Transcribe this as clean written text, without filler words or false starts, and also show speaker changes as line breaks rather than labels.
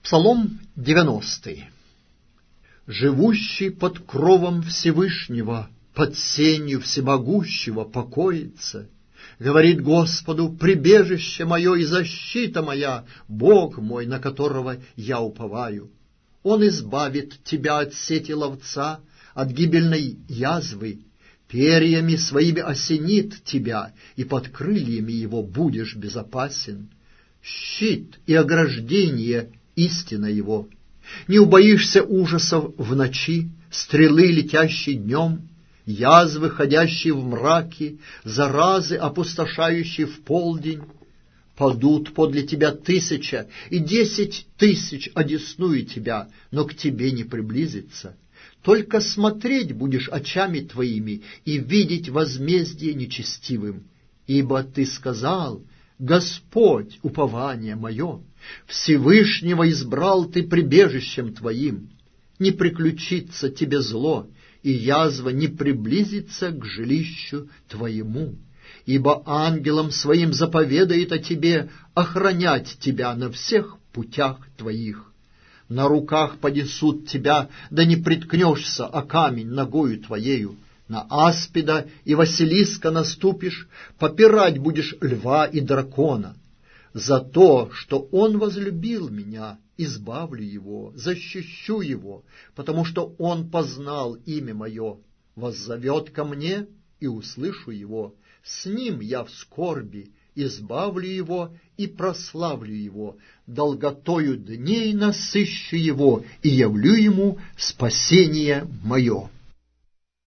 Псалом 90. «Живущий под кровом Всевышнего, под сенью Всемогущего покоится. Говорит Господу: прибежище мое и защита моя, Бог мой, на которого я уповаю. Он избавит тебя от сети ловца, от гибельной язвы, перьями своими осенит тебя, и под крыльями его будешь безопасен. Щит и ограждение — истина его. Не убоишься ужасов в ночи, стрелы, летящей днем, язвы, ходящие в мраке, заразы, опустошающие в полдень. Падут подле тебя 1000, и 10 000 одесную тебя, но к тебе не приблизится. Только смотреть будешь очами твоими и видеть возмездие нечестивым. Ибо ты сказал: Господь, упование мое, Всевышнего избрал ты прибежищем твоим. Не приключится тебе зло, и язва не приблизится к жилищу твоему. Ибо ангелом своим заповедает о тебе охранять тебя на всех путях твоих. На руках понесут тебя, да не приткнешься о камень ногою твоею. На аспида и Василиска наступишь, попирать будешь льва и дракона. За то, что он возлюбил меня, избавлю его, защищу его, потому что он познал имя мое. Воззовет ко мне, и услышу его. С ним я в скорби, избавлю его и прославлю его. Долготою дней насыщу его и явлю ему спасение мое».